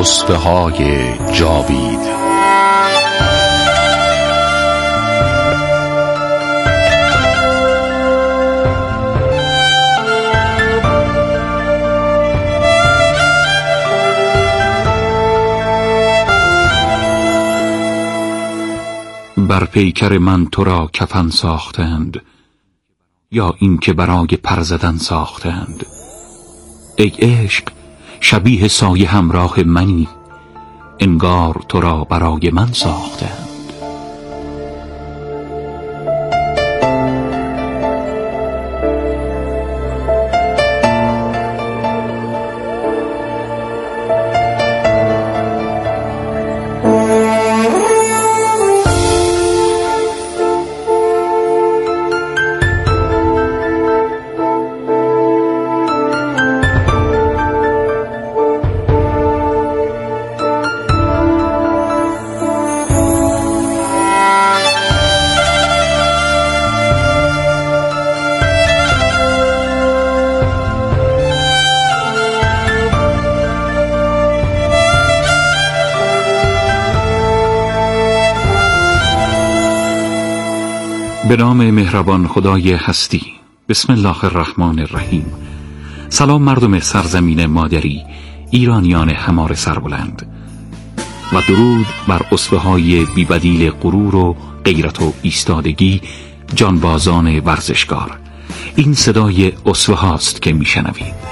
اسوه‌های جاوید. بر پیکر من تو را کفن ساختند، یا این که برای پر زدن ساختند. ای عشق شبیه سایه همراه منی، انگار تو را برای من ساختند. به نام مهربان خدای هستی. بسم الله الرحمن الرحیم. سلام مردم سرزمین مادری، ایرانیان همار سربلند، و درود بر اسوه‌های بی‌بدیل غرور و غیرت و ایستادگی، جانبازان ورزشکار. این صدای اسوه هاست که میشنوید.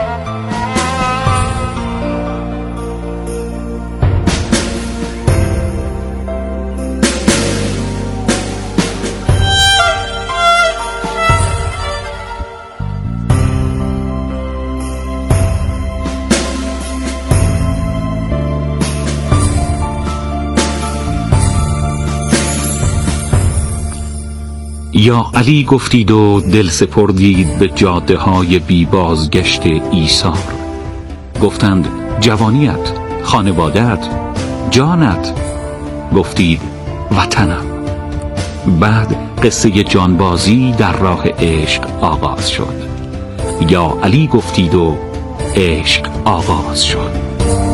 یا علی گفتید و دل سپردید به جاده های بی بازگشت ایثار. گفتند جوانیت، خانواده‌ات، جانت. گفتید وطنم. بعد قصه جانبازی در راه عشق آغاز شد. یا علی گفتید و عشق آغاز شد.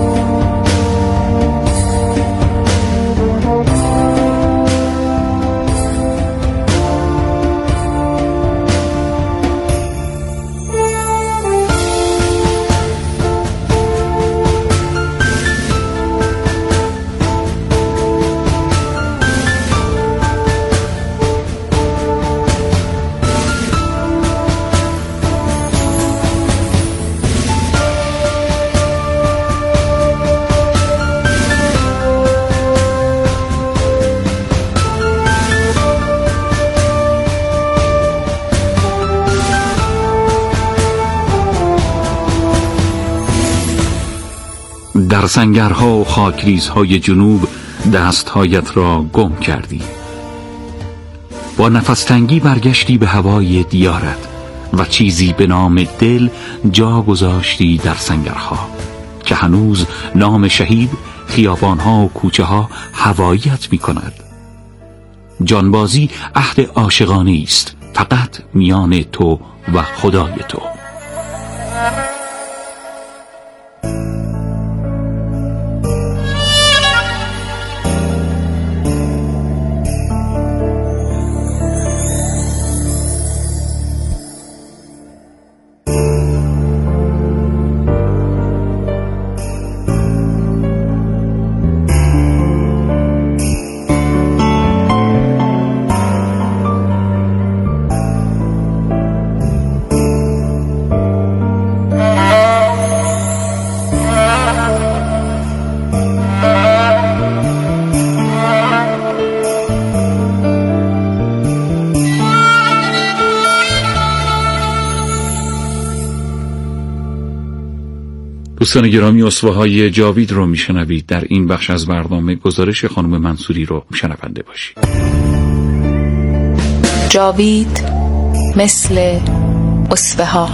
در سنگرها و خاکریزهای جنوب دستهایت را گم کردی. با نفس تنگی برگشتی به هوای دیارت و چیزی به نام دل جا گذاشتی در سنگرها که هنوز نام شهید خیابانها و کوچه ها هوایت می کند. جانبازی عهد عاشقانه است، فقط میان تو و خدای تو. دوستان گرامی، اسوه‌های جاوید رو میشنوید. در این بخش از برنامه گزارش خانم منصوری رو شنونده باشید. جاوید مثل اسوه‌ها.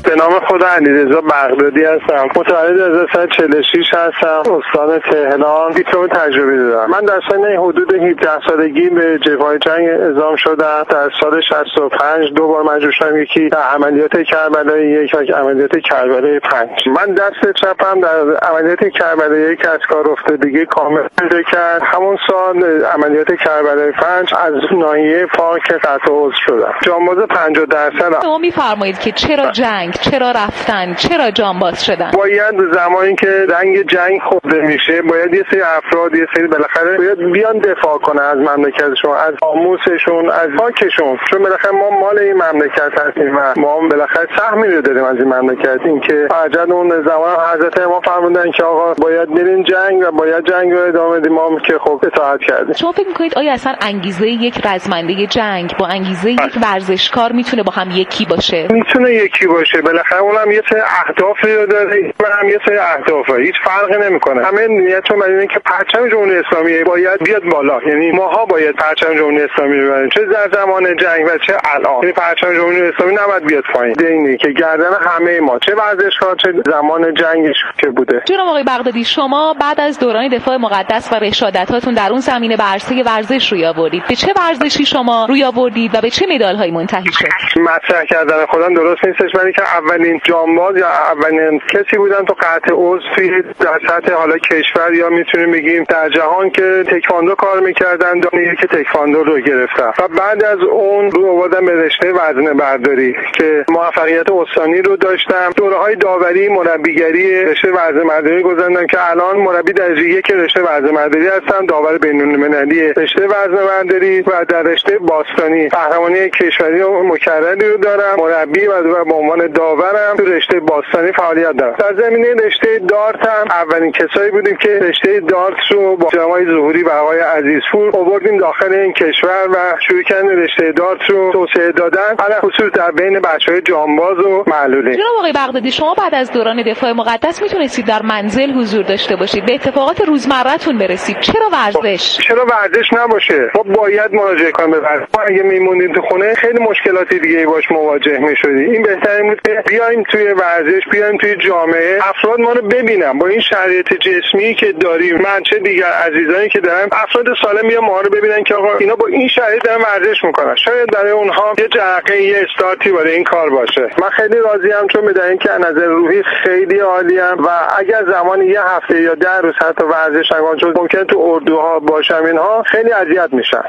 به نام خدا علیرضا بغدادی هستم. متولد 1946 هستم. استان تهران. دیپلم تجربی دارم. من در سن حدود 17 سالگی به جبهه جنگ اعزام شدم. در سال 65 دو بار مجروح شدم، یکی در عملیات کربلای 1 و عملیات کربلای 5. من دست چپم در عملیات کربلای 1 از کار افتادگی کامل پیدا کرد. همون سال عملیات کربلای 5 از ناحیه فاک قطع عضو شدم. جانباز 50%. شما میفرمایید که چرا جنگ، چرا رفتن، چرا جانباز شدن؟ باید زمانی که رنگ جنگ خورده میشه باید یه سری افراد، یه سری بالاخره باید بیان دفاع کنن از مملکتشون، از ناموسشون، از خاکشون، چون بالاخره ما مال این مملکت هستیم و ما بالاخره سهمی رو داریم از این مملکت. اینکه عجل اون زمان حضرت امام فرمودن که آقا باید بریم جنگ و باید جنگ رو ادامه بدیم، ما که خب اطاعت کردیم. شما فکر می‌کنید آیا اصلا انگیزه یک رزمنده جنگ با انگیزه یک ورزشکار میتونه با هم یکی باشه؟ میتونه یکی باشه. بالاخره اونم یه سری اهدافی رو داره و هم یه سری اهدافه. هیچ فرقی نمیکنه. همه نیتشون برای اینه که پرچم جمهوری اسلامی باید بیاد بالا. یعنی ماها باید پرچم جمهوری اسلامی رو ببریم، چه در زمان جنگ و چه الان. یعنی پرچم جمهوری اسلامی نباید بیاد پایین. اینه که گردن همه ما، چه ورزشکار چه زمان جنگش که بوده. جناب آقای بغدادی، شما بعد از دوران دفاع مقدس و رشادت‌هاتون در اون زمینه به عرصه ورزش روی آوردید. به چه ورزشی شما روی آوردید و به چه مدال‌هایی منتهی شد؟ مطرح کردن خودم درست نیستش، ولی که اولین جانباز یا اولین کسی بودم تو قطع عضو در سطح حالا کشور یا میتونیم بگیم در جهان که تکواندو کار میکردن، دانیه که تکواندو رو گرفتم و بعد از اون رو آوردم به رشته وزنه برداری که موفقیت استانی رو داشتم. دوره‌های داوری، مربیگری رشته وزنه برداری گذروندم که الان مربی درجه 1 رشته وزنه برداری هستم، داور بین‌المللی رشته وزنه برداری و در رشته باستانی قهرمانی کشوری و مکرری رو دارم. مربی و به عنوان داورم تو رشته باستانی فعالیت دارم. در زمینه رشته دارت هم اولین کسایی بودیم که رشته دارت رو با جناب ظهوری و آقای عزیزپور آوردیم داخل این کشور و شروع کردیم رشته دارت رو توسعه دادن، علاوه خصوص در بین بچهای جانباز و معلولین. جناب آقای بغدادی، شما بعد از دوران دفاع مقدس میتونستید در منزل حضور داشته باشید، به اتفاقات روزمره‌تون برسید. چرا ورزش؟ چرا ورزش نباشه؟ ما باید مراجعه کنیم به ورزش. ما اگه میمونیم تو خونه خیلی مشکلاتی دیگه باش مواجه میشدیم. این بهترین بود که بیایم توی ورزش، بیایم توی جامعه، افراد ما رو ببینن با این شرایط جسمی که داریم. من چه دیگر عزیزانی که دارم، افراد سالم میان ما رو ببینن که آقا اینا با این شرایط دارن ورزش میکنن. شاید برای اونها یه جرقه، یه استارتی برای این کار باشه. من خیلی راضیم چون میدونم که از نظر روحی خیلی عالیم و اگر زمان یه هفته یا 10 روز حتی ورزش نکنم، چون ممکنه تو اردوها باشم، اینها خیلی اذیت میشن.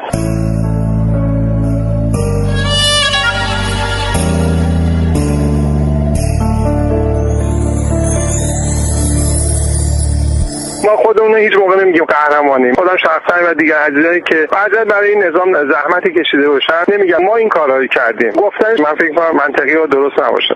ما خودمون هیچ موقع نمیگیم قهرمانیم. خودم شخصا و دیگر عزیزایی که بعضی برای این نظام زحمتی کشیده باشن نمیگم ما این کارهایی کردیم. گفتنش من فکر کنم منطقی و درست نباشه.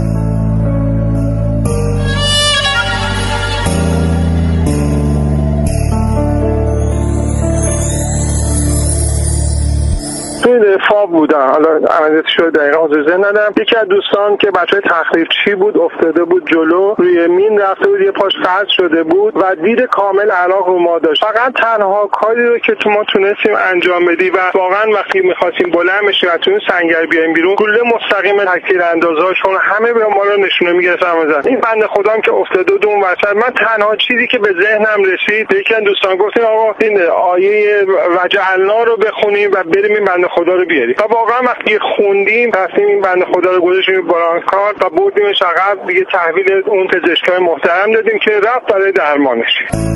توی دفاع بودن، حالا عملیات شده دقیقا حضور ندارم. یکی از دوستان که بچهای تخریبچی بود افتاده بود جلو، روی مین رفته بود، یه پاش قطع شده بود و دید کامل عراق رو ما داشت. فقط تنها کاری رو که ما تونستیم انجام بدیم و واقعا وقتی می‌خواستیم بلند بشیم و تو سنگر بیایم بیرون، گلوله مستقیم تکتیر اندازاشون همه به ما رو نشونه می‌گرفتن مثلا این بنده خدام که افتاده بود اون وسط. من تنها چیزی که به ذهنم رسید، یکی از دوستان گفتن آقا این آیه وجعلنا رو بخونیم و بریم این بنده خدا رو بیاریم. و واقعا وقتی خوندیم رفتیم این بنده خدا رو گذاشتیم برانکار و بردیمش عقب، دیگه تحویل اون پزشکای محترم دادیم که رفت برای درمانش.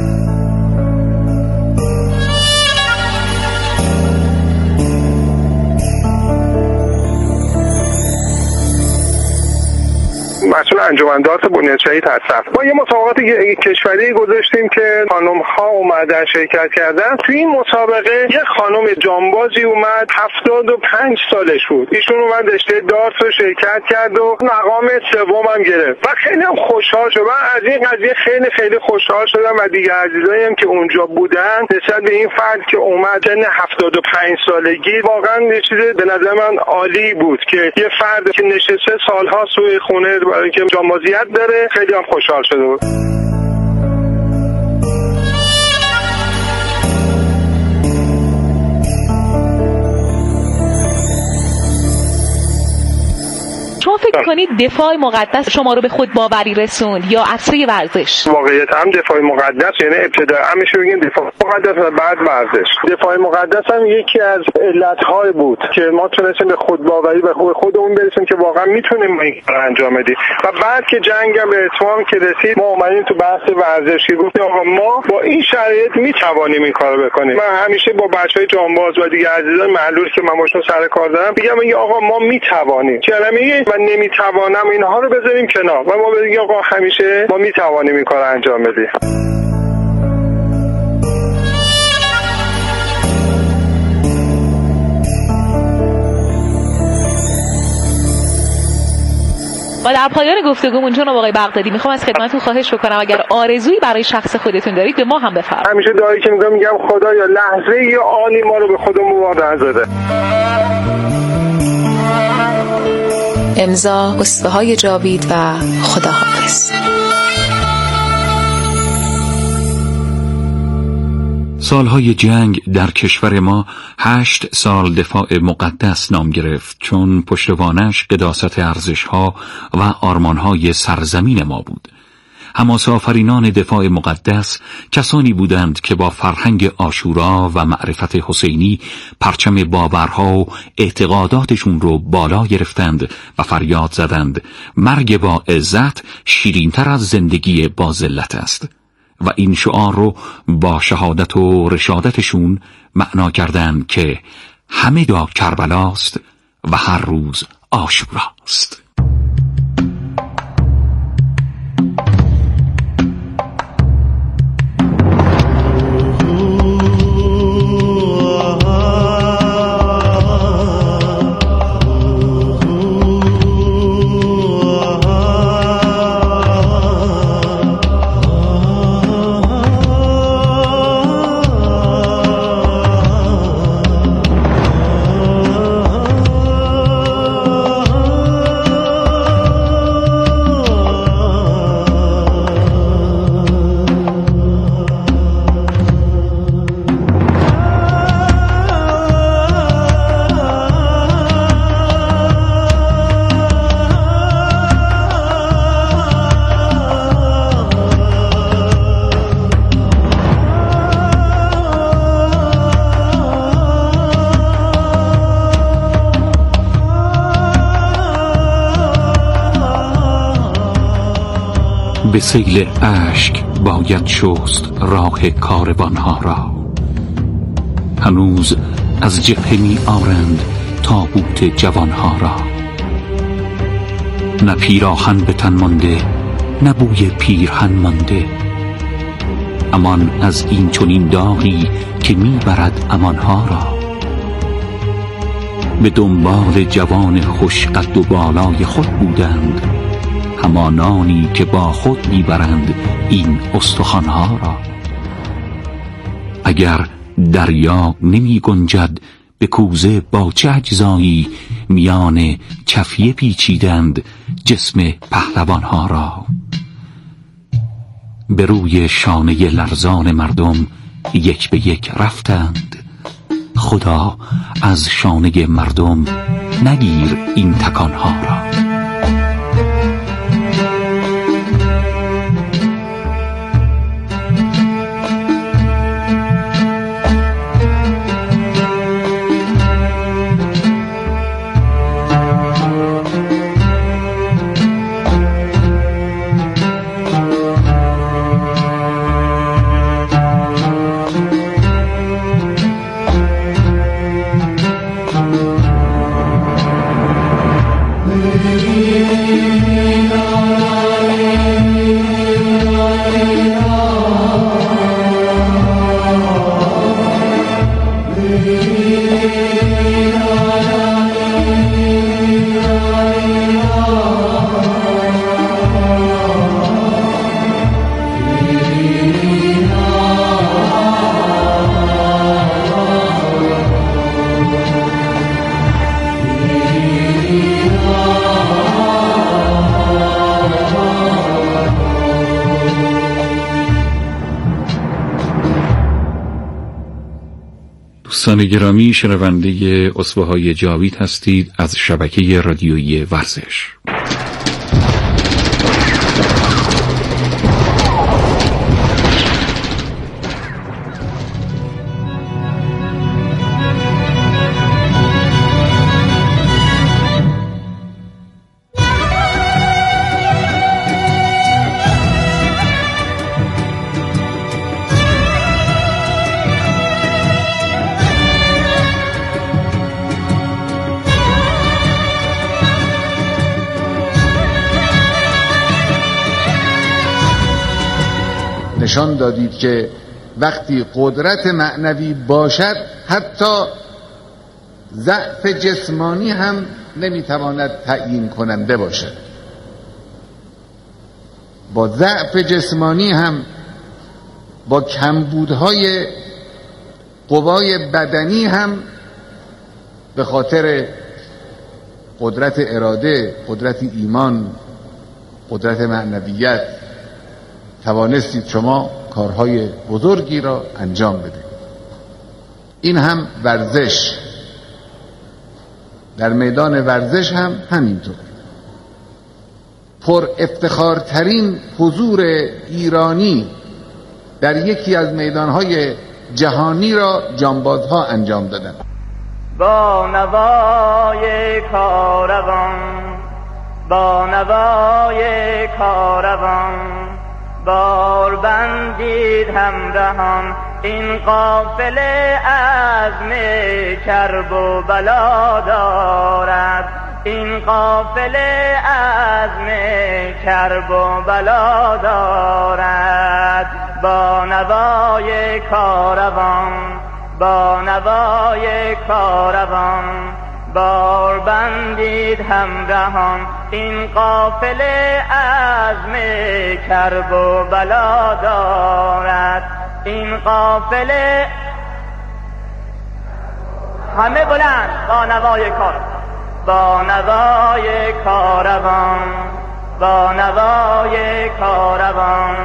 مسئول انجمن دارت بنیاد شهید هستم. ما یه مسابقات کشوری گذاشتیم که خانم‌ها اومدن شرکت کردن. تو این مسابقه یه خانم جانبازی اومد 75 سالش بود. ایشون اومد رشته دارت رو شرکت کرد و مقام سوم هم گرفت. و خیلی هم خوشحال شدم. من از این قضیه خیلی خیلی خوشحال شدم و دیگه عزیزایی هم که اونجا بودن نسبت به این فرد که اومد سن 75 سالگی واقعا یه چیز به نظر من عالی بود که یه فرد که نشسته سال‌ها توی خونه برای اینکه جانبازیت داره خیلی هم خوشحال شده بود. شما فکر میکنید دفاع مقدس شما رو به خود باوری رسوند یا عطسه ورزش؟ واقعیت هم دفاع مقدس یعنی ابتدا همیشه بگیم دفاع مقدس و بعد ورزش. دفاع مقدس هم یکی از علت‌های بود که ما تونستیم به خود باوری به خودمون برسیم که واقعا میتونیم این کار انجام بدیم و بعد که جنگ هم به اتمام که رسید ما اومدیم تو بحث ورزشی گفتیم آقا ما با این شرایط میتوانیم این کارو بکنیم. من همیشه با بچهای جانباز و دیگه عزیزان معلول که من باشون سر کار دارم میگم آقا ما میتوانیم، کلمه و نمیتوانم اینها رو بذاریم کنار و ما بگیم آقا همیشه ما میتوانیم این کار انجام بدیم. و در پایان گفتگومون جناب آقای بغدادی میخوام از خدمتتون خواهش بکنم اگر آرزویی برای شخص خودتون دارید به ما هم بفرمایید. همیشه دعایی که میگم خدایا لحظه یا آنی ما رو به خودمون وادار نذاره. امضا اسوه‌های جاوید و خداحافظ. سالهای جنگ در کشور ما 8 سال دفاع مقدس نام گرفت، چون پشتوانش قداست ارزش‌ها و آرمان‌های سرزمین ما بود. حماسه آفرینان دفاع مقدس کسانی بودند که با فرهنگ عاشورا و معرفت حسینی پرچم باورها و اعتقاداتشون رو بالا گرفتند و فریاد زدند مرگ با عزت شیرین‌تر از زندگی با ذلت است، و این شعار رو با شهادت و رشادتشون معنا کردند که همه دا کربلاست و هر روز عاشوراست. به سیل اشک باید شست راه کاروانها را، هنوز از جبهه می آرند تابوت جوانها را. نه پیراهن به تن مانده، نه بوی پیرهن مانده، امان از این چنین داغی که می برد امانها را. به دنبال جوان خوش قد و بالای خود بودند، همانانی که با خود میبرند این استخوانها را. اگر دریا نمی گنجد به کوزه با چه اجزایی، میان چفیه پیچیدند جسم پهلوانها را. به روی شانه لرزان مردم یک به یک رفتند، خدا از شانه مردم نگیر این تکانها را. دوستان گرامی، شنونده اسوه‌های جاوید هستید از شبکه رادیویی ورزش. نشان دادید که وقتی قدرت معنوی باشد حتی ضعف جسمانی هم نمیتواند تعیین کننده باشد. با ضعف جسمانی هم، با کمبودهای قوای بدنی هم، به خاطر قدرت اراده، قدرت ایمان، قدرت معنویت توانستید شما کارهای بزرگی را انجام بدهید. این هم ورزش، در میدان ورزش هم همینطور. پر افتخارترین حضور ایرانی در یکی از میدانهای جهانی را جانبازها انجام دادند. با نوای کاروان، با نوای کاروان، بار بندید همراهان این قافله عزم کرب و بلا دارد، این قافله عزم کرب و بلا دارد. با نوای کاروان، با نوای کاروان، بار بندید همراهان این قافله عزم کرب و بلا دارد، این قافله. همه بلند با نوای کاروان، با نوای کاروان، با نوای کاروان،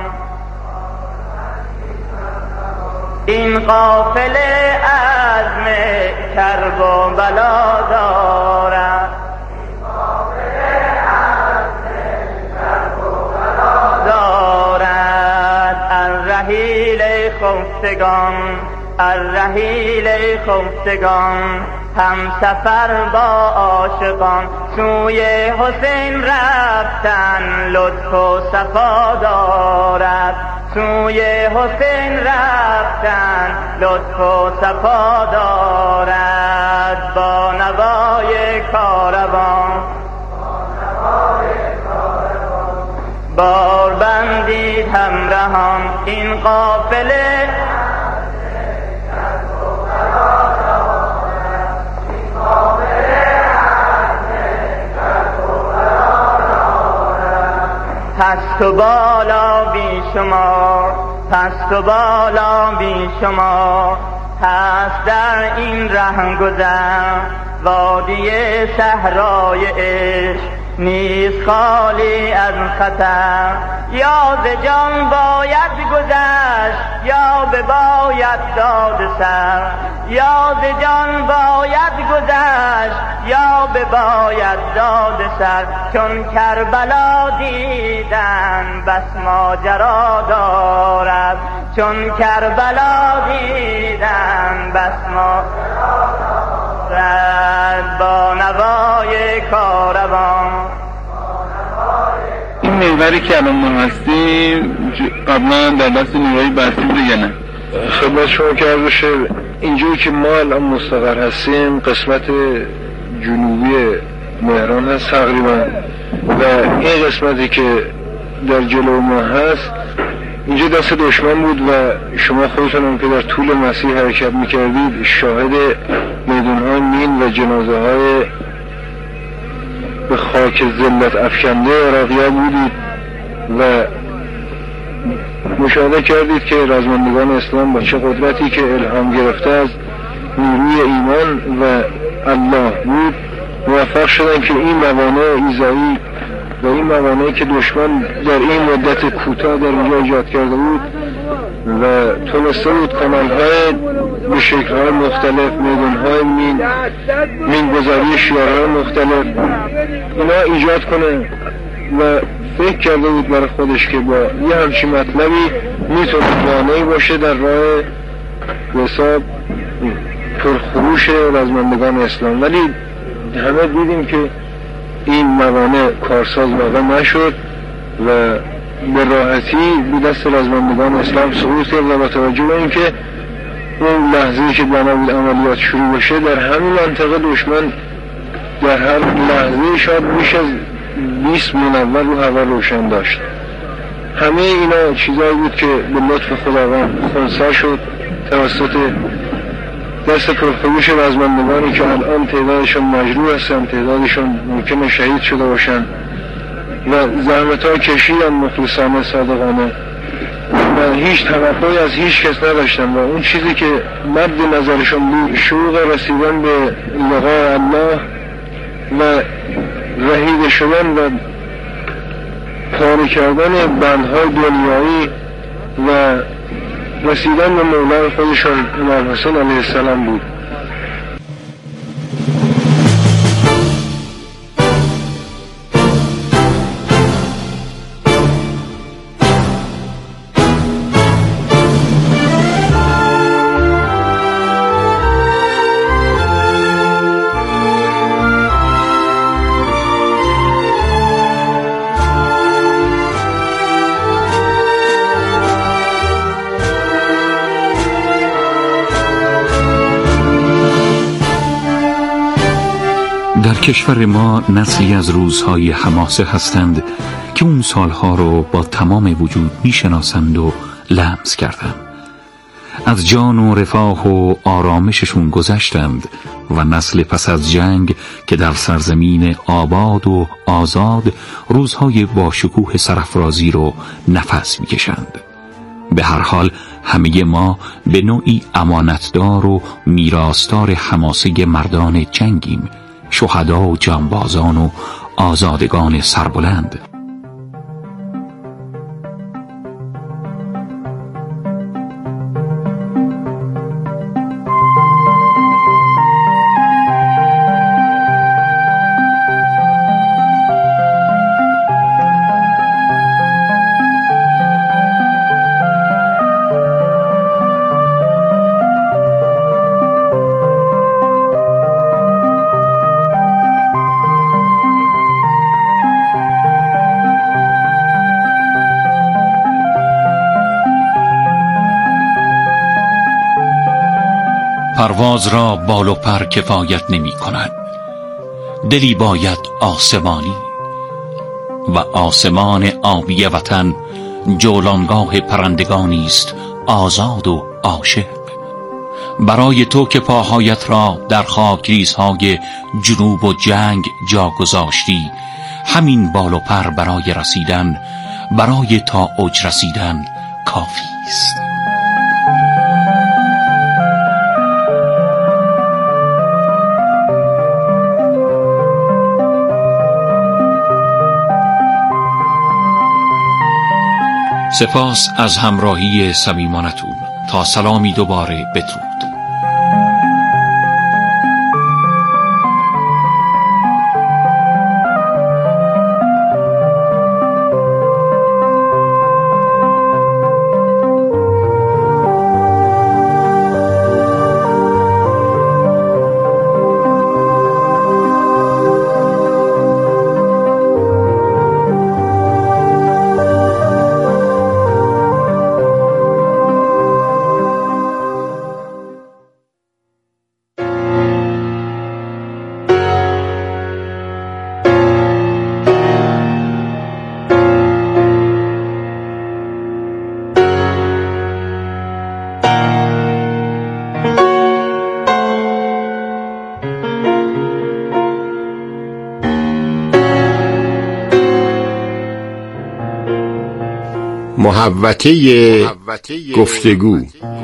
این قافله عزم کرب و بلا دارد، این قافله عزم کرب و بلا دارد. الرحیل خفتگان، الرحیل خفتگان، هم سفر با عاشقان سوی حسین رفتن لطف و صفا دارد، سوی حسین رفتن لطف و صفا دارد. با نوای کاروان، بار بندید همراهان این قافله پست و بالا بی شمار، پست و بالا بی شمار، هست در این رهگذر وادی صحرای عشق نیست خالی از خطر. یا ز جان باید گذشت یا بباید داد سر، یا ز جان باید گذشت یا بباید داد سر. چون کربلا دیدن بس ماجرا دارد، چون کربلا دیدن بس ماجرا دارد. با نوای کاروان، این محوری که الان ما هستیم قبلا در دست نیروهای بسیج یا نه؟ خدمت شما که عرض بشه اینجایی که ما الان مستقر هستیم قسمت جنوبی مهران هست تقریبا، و این قسمتی که در جلو ما هست اینجا دست دشمن بود و شما خودتون هم که در طول مسیر حرکت میکردید شاهد میدان‌های مین و جنازه های به خاک ذلت افکنده عراقی‌ها بودید و مشاهده کردید که رزمندگان اسلام با چه قدرتی که الهام گرفته از نیروی ایمان و الله بود موفق شدن که این موانع ایذایی و این موانعی که دشمن در این مدت کوتاه در اینجا ایجاد کرده بود و تونسته بود کانال‌های به شکل‌های مختلف، میدان‌های مین گذاری شیارهای مختلف اینا ایجاد کنه و فکر کرده بود برای خودش که با یه همچین مطلبی میتونه مانعی باشه در راه به حساب پرخروش رزمندگان اسلام. ولی همه دیدیم که این موانع کارساز واقع نشد و به راحتی به دست رزمندگان اسلام سقوط کرد و با توجه به اینکه اون لحظه‌ای که بنا بود عملیات شروع بشه در همین منطقه دشمن در هر لحظه شاید بیش از 20 منور رو هوا روشن داشت. همه اینا چیزایی بود که به لطف خداوند خنثی شد توسط دست پرخروش رزمندگانی که الان تعدادشون مجروح هستن، تعدادشون ممکنه شهید شده باشن و زحمت ها کشیدن مخلصانه صادقانه و هیچ توقعی از هیچ کس نداشتن و اون چیزی که مد نظرشون بود شوق رسیدن به لقاء الله و رهیده شدن و پاره کردن بندهای دنیایی و رسیدن به مولای خودشان امام حسین علیه السلام بود. در کشور ما نسلی از روزهای حماسه هستند که اون سالها رو با تمام وجود میشناسند و لمس کردند. از جان و رفاه و آرامششون گذشتند و نسل پس از جنگ که در سرزمین آباد و آزاد روزهای با شکوه سرافرازی رو نفس میکشند. به هر حال همه ما به نوعی امانتدار و میراثدار حماسه مردان جنگیم، شهدا و جانبازان و آزادگان سربلند. پرواز را بال و پر کفایت نمی کند، دلی باید آسمانی و آسمان آبی وطن جولانگاه پرندگانی است آزاد و عاشق. برای تو که پاهایت را در خاکریزهای جنوب و جنگ جا گذاشتی، همین بال و پر برای رسیدن، برای تا اوج رسیدن کافی است. سپاس از همراهی صمیمانتون. تا سلامی دوباره بدرود. محوطه گفتگو.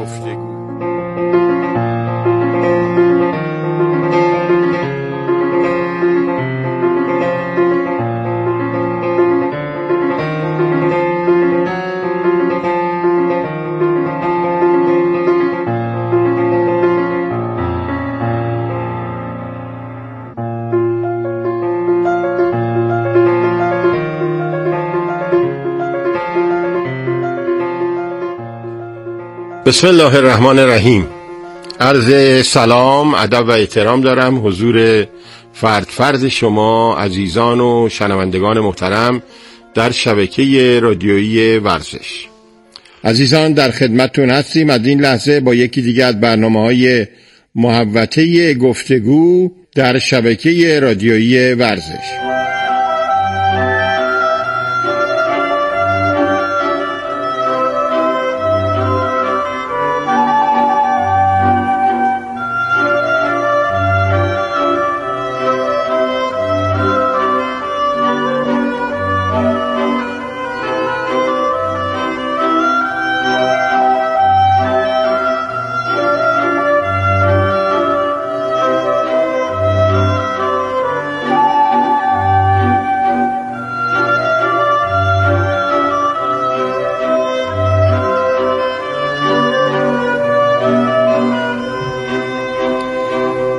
بسم الله الرحمن الرحیم. عرض سلام، ادب و احترام دارم حضور فرد شما عزیزان و شنوندگان محترم در شبکه رادیویی ورزش. عزیزان در خدمتتون هستیم از این لحظه با یکی دیگه از برنامه‌های محوطه گفتگو در شبکه رادیویی ورزش.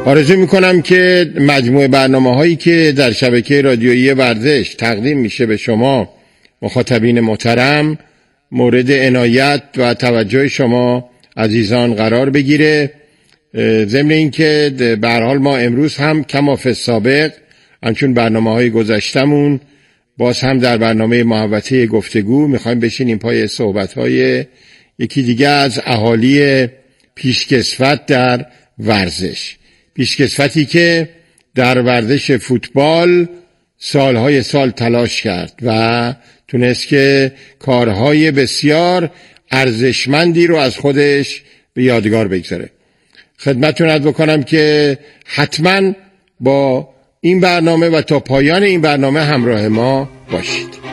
آرزو میکنم که مجموعه برنامه هایی که در شبکه رادیویی ورزش تقدیم میشه به شما مخاطبین محترم مورد عنایت و توجه شما عزیزان قرار بگیره. ضمن این که به هر حال ما امروز هم کما فی السابق همچون برنامه‌های گذشتمون باز هم در برنامه محوطه گفتگو میخوایم بشینیم پای صحبت‌های یکی دیگه از اهالی پیشکسوت در ورزش، پیشکسوتی که در ورزش فوتبال سالهای سال تلاش کرد و تونست که کارهای بسیار ارزشمندی رو از خودش به یادگار بگذاره. خدمتتون عرض بکنم که حتما با این برنامه و تا پایان این برنامه همراه ما باشید.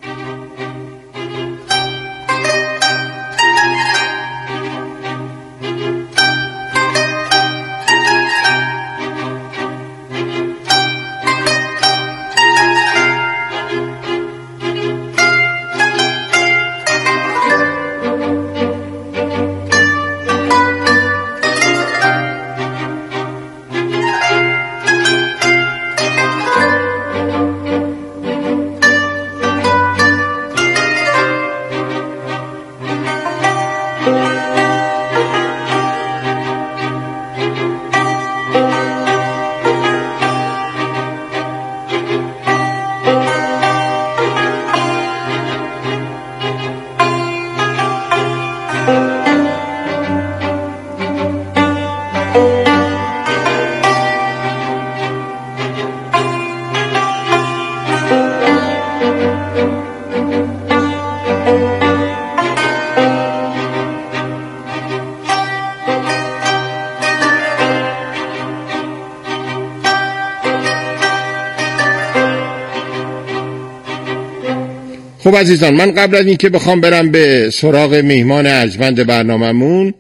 خب عزیزان، من قبل از اینکه بخوام برم به سراغ میهمان ارجمند برنامه‌مون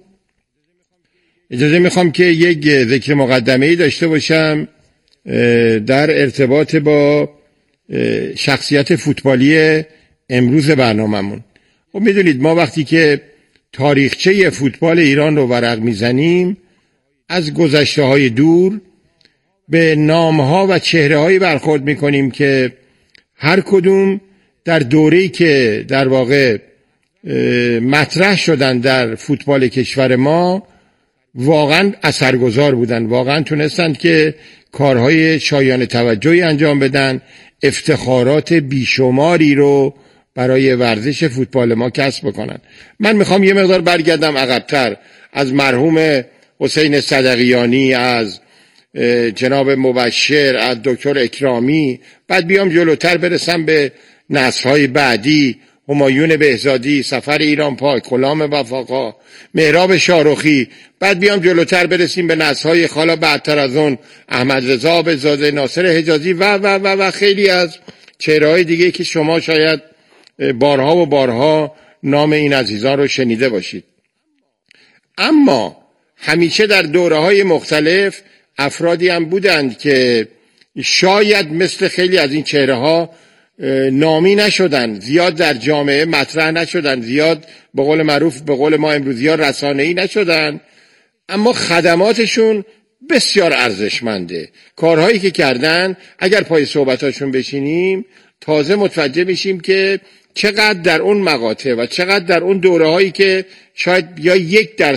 اجازه میخوام که یک ذکر مقدمه‌ای داشته باشم در ارتباط با شخصیت فوتبالی امروز برنامه‌مون. خب میدونید ما وقتی که تاریخچه فوتبال ایران رو ورق میزنیم از گذشته‌های دور به نام‌ها و چهره‌هایی برخورد میکنیم که هر کدوم در دوره‌ای که در واقع مطرح شدن در فوتبال کشور ما واقعا اثرگذار بودن، واقعا تونستند که کارهای شایان توجهی انجام بدن، افتخارات بیشماری رو برای ورزش فوتبال ما کسب بکنن. من میخوام یه مقدار برگردم عقب‌تر، از مرحوم حسین صدقیانی، از جناب مبشر، از دکتر اکرامی، بعد بیام جلوتر برسم به نسل‌های بعدی، همایون بهزادی، سفر ایران پاک، غلام وفاقا، مهراب شاروخی، بعد بیام جلوتر برسیم به نسل‌های حالا بعدتر از اون احمد رضا بهزاده، ناصر حجازی و خیلی از چهره‌های دیگه که شما شاید بارها و بارها نام این عزیزان رو شنیده باشید. اما همیشه در دوره‌های مختلف افرادی هم بودند که شاید مثل خیلی از این چهره‌ها نامی نشدن، زیاد در جامعه مطرح نشدن، زیاد به قول معروف به قول ما امروزی‌ها رسانه‌ای نشدن، اما خدماتشون بسیار ارزشمنده. کارهایی که کردن اگر پای صحبتاشون بشینیم تازه متوجه میشیم که چقدر در اون مقاطع و چقدر در اون دوره‌هایی که شاید یا 1%